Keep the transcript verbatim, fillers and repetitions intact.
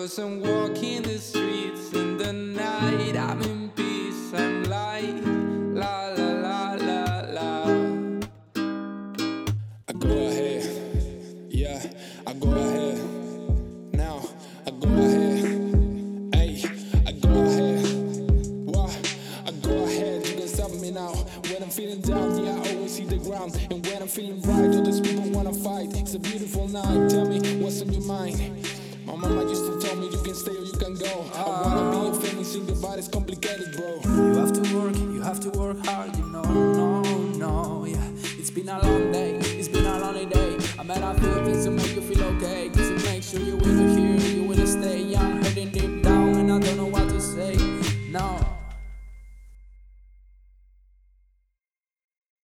Cause I'm walking the streets in the night. I'm in peace, I'm light. La la la la la. I go ahead, yeah, I go ahead. Now, I go ahead, hey, I go ahead. Why? I go ahead, you can stop me now. When I'm feeling down, yeah, I always see the ground. And when I'm feeling right, all these people wanna fight. It's a beautiful night, tell me what's on your mind. My mama used to tell me you can stay or you can go. I wanna be a famous singer, but it's complicated, bro. You have to work, you have to work hard, you know, no, no, yeah. It's been a long day, it's been a lonely day. I met a few things to make you feel okay, just to make sure you will hear